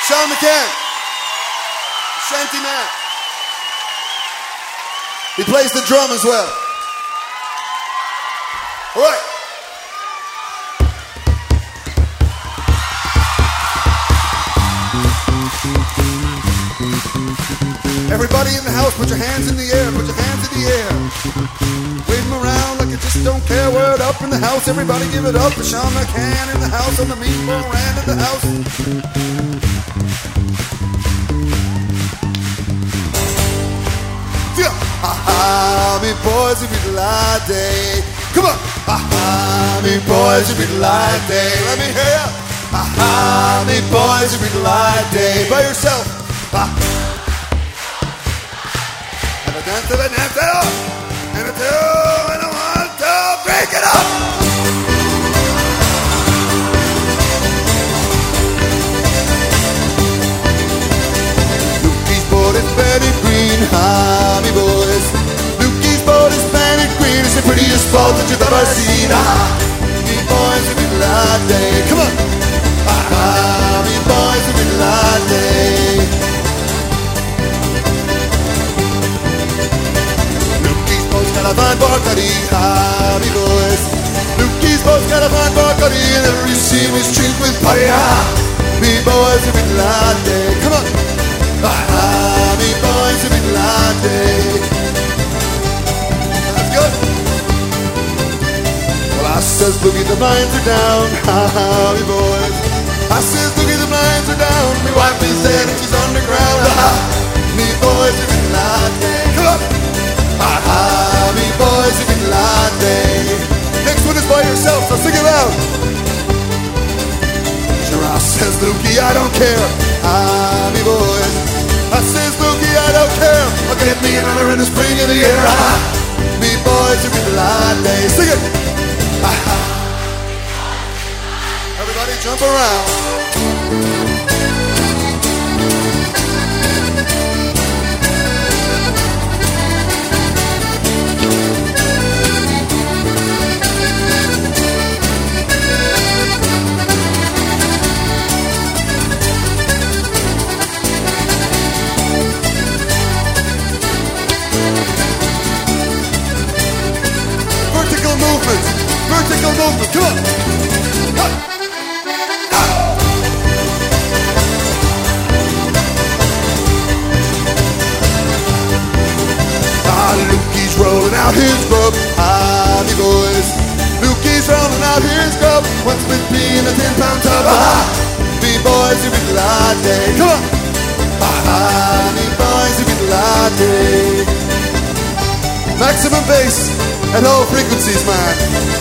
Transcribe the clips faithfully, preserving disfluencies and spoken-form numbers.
Sean McCann. Shanty man. He plays the drum as well. All right. Everybody in the house, put your hands in the air, put your hands in the air. Wave them around like you just don't care. Word up in the house, everybody give it up for Sean McCann in the house, on the Meatball Rand in the house. Yeah. Aha, me boys, it be the light day. Come on. Aha, me boys, it be the light day. Let me hear ya. Aha, me boys, it be the light day. By yourself. Ah. Dance to the dance it up, and a two, and a one, two, break it up. Lukey's boat is painted green, ah, me boys. Lukey's boat is painted green, it's the prettiest boat that you've ever seen. Ah, me boys, it be the light day. Come on. Ah, me boys, it be the light day. Got a fine Bacardi, ah, me boys. Lukey's boat's got a fine Bacardi, and every scene is treated with party, ah. Me boys, it be the light day. Come on. Ah, me boys, it be the light day. That's good. Well, I says, Lukey, the blinds are down, ah, me boys. I says, Lukey, the blinds are down. Me wife is dead and she's underground, ah. Me boys, it be the light day. Come on. Ah, me boys, it be the light day. Next one is by yourself, so sing it loud. Sure, I says, Lukey, I don't care. Ah, me boys. I says, Lukey, I don't care. I'll get me another in the spring of the year. Ah, me boys, it be the light day. Sing it. Ah, everybody jump around. Vertical movement, vertical movement, come on. Ah, Lukey's rolling out his grub, ah, me boys. Lukey's rolling out his grub, once with me in a ten pound tub, ah, me boys, it be the light day, come on. Ah, me boys, it be the light day. Maximum bass at all frequencies, man.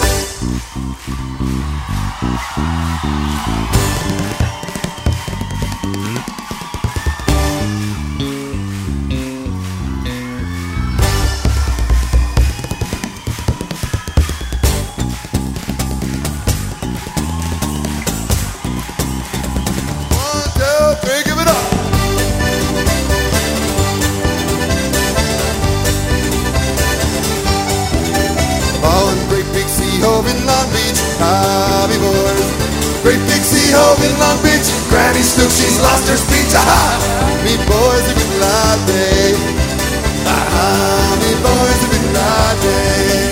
One, two, three, give it up. In Long Beach, ah, me boys. Great big sea hove in Long Beach. Granny Snook, she's lost her speech. Ah, me boys, it be the light day. Ah, me boys, it be the light day.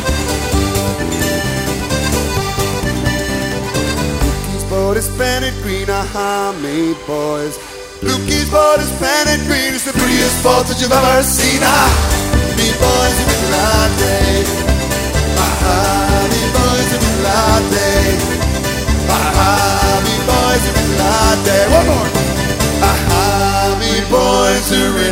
Lukey's boat is painted green. Ah, me boys. Lukey's boat is painted green. It's the prettiest boat that you've ever seen. Ah, me boys, it be the light day. Ah, me boys, it be the light day. Ah, me boys, it be the light day. One more. Ah, me boys, it